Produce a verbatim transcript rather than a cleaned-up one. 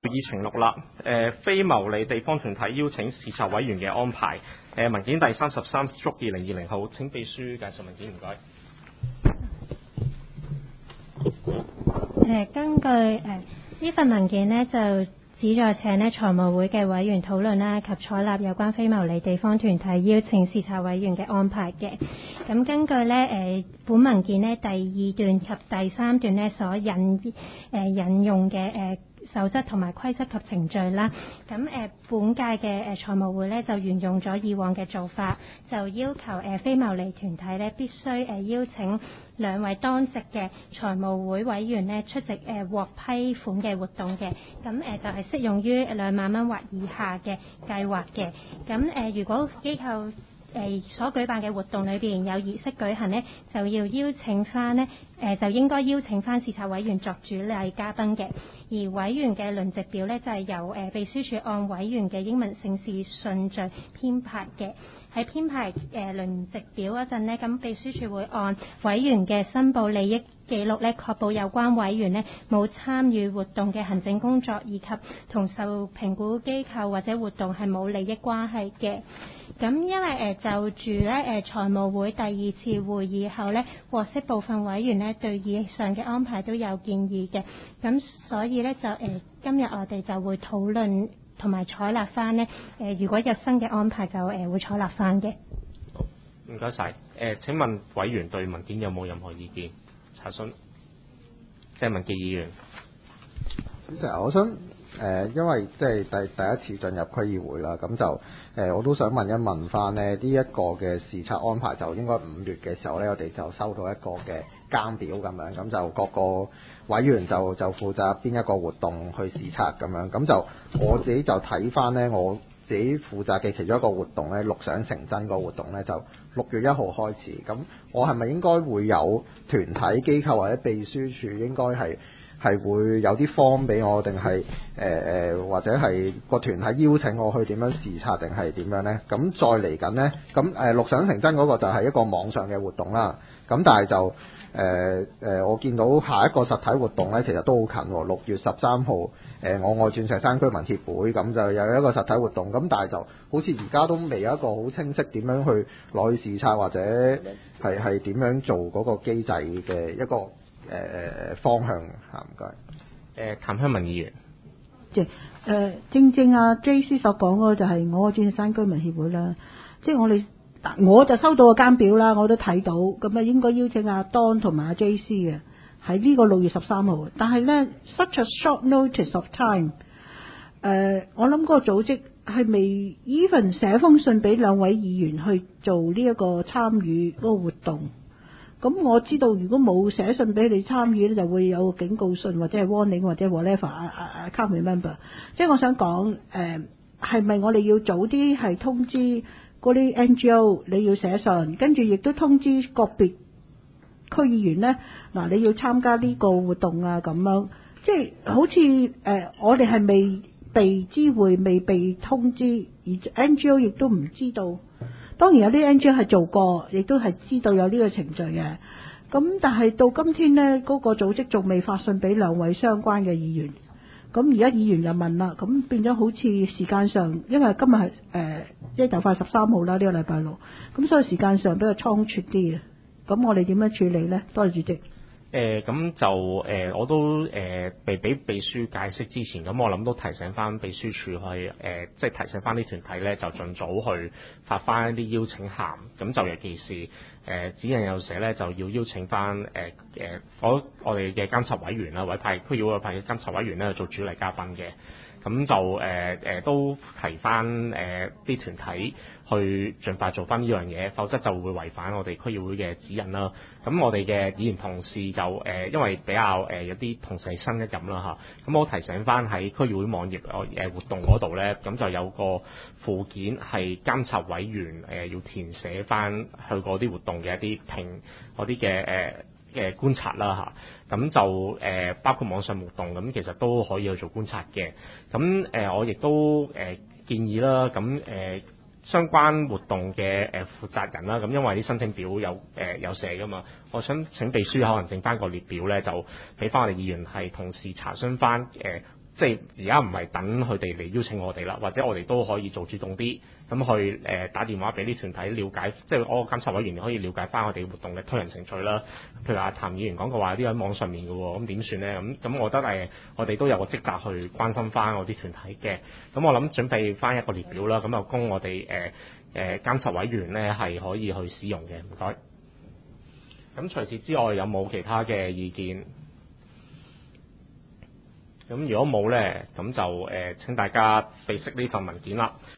議程六啦，誒、呃、非牟利地方團體邀請視察委員嘅安排，誒、呃、文件第三十三/二零二零號，請秘書介紹文件，唔該。 誒根據誒呢、呃、份文件呢，就旨在請呢財務會嘅委員討論啦，及採納有關非牟利地方團體邀請視察委員嘅安排嘅。咁根據呢誒、呃、本文件呢第二段及第三段呢所引誒、呃、引用嘅誒。呃守則同埋規則及程序啦，咁誒、呃、本屆嘅誒財務會咧就沿用咗以往嘅做法，就要求誒、呃、非牟利團體咧必須誒、呃、邀請兩位當值嘅財務會委員咧出席誒、呃、獲批款嘅活動嘅，咁誒、呃、就係、是、適用於兩萬蚊或以下嘅計劃嘅，咁誒、呃、如果機構誒、呃、所舉辦嘅活動裏邊有儀式舉行呢，就要邀請翻呢，誒、呃、就應該邀請翻視察委員作主禮嘉賓嘅。而委員嘅輪值表呢，就係、是、由誒、呃、秘書處按委員嘅英文姓氏順序編排嘅。喺編排誒、呃、輪值表嗰陣呢，咁秘書處會按委員嘅申報利益記錄呢，確保有關委員呢冇參與活動嘅行政工作，以及同受評估機構或者活動係冇利益關係嘅。咁因為誒、呃、就住咧誒財務會第二次會議後咧，獲悉部分委員咧對以上嘅安排都有建議嘅，咁所以咧就誒、呃、今日我哋就會討論同埋採納翻呢誒如果有新嘅安排就誒、呃、會採納翻嘅。 好，唔該晒。誒、呃、請問委員對文件有冇任何意見查詢？謝文傑議員。 主席，我想誒、呃，因為即係第第一次進入區議會啦，咁就誒、呃，我都想問一問翻呢呢一個嘅視察安排，就應該五月嘅時候呢，我哋就收到一個嘅監表咁樣，咁就各個委員就就負責邊一個活動去視察咁樣，咁就我自己就睇翻呢，我自己負責嘅其中一個活動呢，綠想成真個活動呢，就六月一號開始，咁我係咪應該會有團體機構或者秘書處應該係？係會有啲 form 俾我，定係誒誒或者係個團體邀請我去點樣視察，定係點樣呢？咁再嚟緊呢，咁誒綠想成真嗰個就係一個網上嘅活動啦。咁但係就誒誒、呃呃，我見到下一個實體活動呢，其實都好近喎，六月十三號誒，我愛鑽石山居民協會咁就有一個實體活動。咁但係就好似而家都未有一個好清晰點樣去攞去視察，或者係係點樣做嗰個機制嘅一個。誒、呃、方向嚇，唔該。誒譚香文議員， 即係誒正正啊 J C 所講嗰個就係我嘅鑽石山居民協會啦。即係我哋我就收到個監表啦，我都睇到咁啊，應該邀請阿 Don 同埋阿 J C 嘅喺呢個六月十三號。但係咧 such a short notice of time，誒、呃、我諗嗰個組織係未 even 寫封信俾兩位議員去做呢一個參與嗰個活動。咁我知道，如果冇寫信俾你參與咧，就會有警告信或者係 warning 或者 whatever。啊啊啊 can't remember。即係我想講，誒係咪我哋要早啲係通知嗰啲 N G O 你要寫信，跟住亦都通知個別區議員咧，嗱你要參加呢個活動啊咁樣。即係好似誒、呃、我哋係未被知會、未被通知，而 N G O 亦都唔知道。當然有啲 N G O 係做過，亦都係知道有呢個程序嘅。咁但係到今天呢，嗰、那個組織仲未發信俾兩位相關嘅議員。咁而家議員又問啦，咁變咗好似時間上，因為今日係誒即係就快十三號啦，呢、這個禮拜六，咁所以時間上比較倉促啲嘅。咁我哋點樣處理呢？多謝主席。 誒咁、呃、就誒、呃、我都誒、呃、被俾秘書解釋之前，咁我諗都提醒翻秘書處去誒、呃，即係提醒翻啲團體咧，就盡早去發翻一啲邀請函。咁就尤其是誒、呃、指引有寫咧，就要邀請翻誒誒我我哋嘅監察委員啦，委派區議會委派嘅監察委員咧做主禮嘉賓嘅。咁就誒誒、呃、都提翻誒啲團體去盡快做翻呢樣嘢，否則就會違反我哋區議會嘅指引啦。咁我哋嘅議員同事就誒、呃，因為比較誒、呃、有啲同事係新一任啦嚇，咁我提醒翻喺區議會網頁誒活動嗰度咧，咁就有個附件係監察委員誒、呃、要填寫翻去嗰啲活動嘅一啲評嗰啲嘅誒嘅觀察啦嚇，咁就誒、呃、包括網上活動，咁其實都可以去做觀察嘅。咁誒、呃、我亦都誒、呃、建議啦，咁誒、呃、相關活動嘅誒、呃、負責人啦，咁因為啲申請表有誒、呃、有寫噶嘛，我想請秘書可能整翻個列表咧，就俾翻我哋議員係同時查詢翻誒即係而家唔係等佢哋嚟邀請我哋啦，或者我哋都可以做主動啲，咁去誒、呃、打電話俾啲團體了解，即係我個監察委員可以了解翻我哋活動嘅推行程序啦。譬如阿譚議員講過話啲喺網上面嘅喎，咁點算咧？咁咁我覺得誒、呃，我哋都有個職責去關心翻我啲團體嘅。咁我諗準備翻一個列表啦，咁就供我哋誒誒監察委員咧係可以去使用嘅。唔該。咁除此之外有冇其他嘅意見？咁如果冇咧，咁就誒、呃、請大家備悉呢份文件啦。